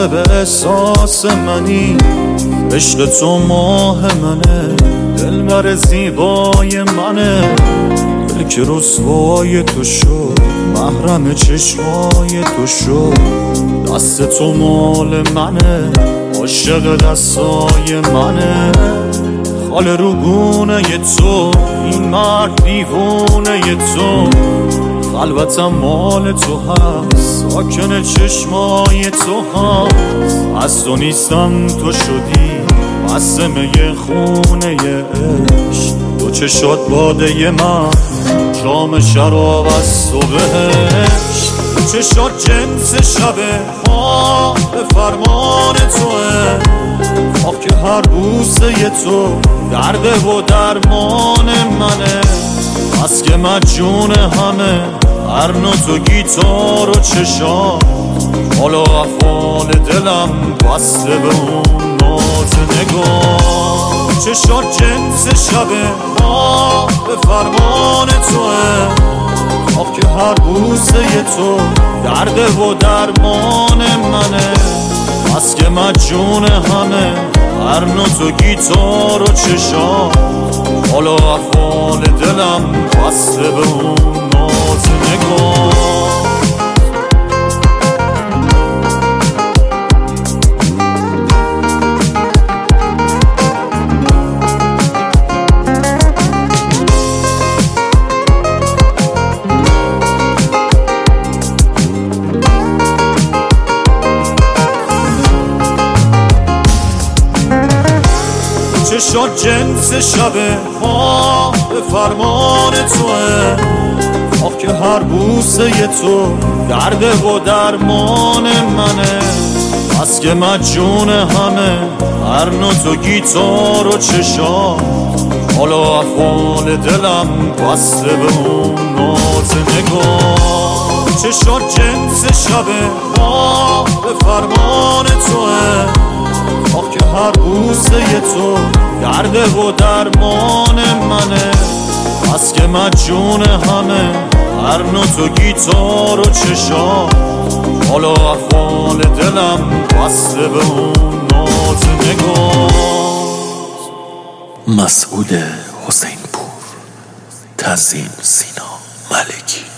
صاحب احساس منی، عشق تو ماه منه، دلبر زیبای منه، دل که رسوای تو شد، محرم چشمای تو شد، دست تو مال منه، عاشق دستای منه، خال روگونه تو، این مرد دیوونه تو، خلوتم مال تو هست، ساکن چشمای تو هست، از تو نیستم تو شدی قسمه خونه عشق، تو چشات باده من، جام شراب از تو بهشت، تو چشات جنس شبه ها به فرمان توه، آخ که هر بوسه تو درده و درمان منه، بس که مجون همه هر نوت و گیتار و چشات، حالا افعال دلم بسته به اون ناز نگاه، چشات جنس شبه ما به فرمان توه، آخ که هر بوسه تو درده و درمان منه، بس که مجون همه هر نوت و گیتار و چشات، حالا افعال دلم بسته به اون ناز نگاه. چشات جنس شبه ما به فرمان توه، آخ که هر بوسه تو درده و درمان منه، بس که مجون همه هر نوت و گیتار و چشات، حالا افعال دلم بسته به اون ناز نگاه، چشات جنس شبه ما به فرمان توه، آخ که هر بوسه تو درده و درمان منه، بس که مجون همه هر نوت و گیتار و چشات، حالا افعال دلم بسته به اون ناز نگاه. مسعود حسین پور، تزیین سینا ملکی.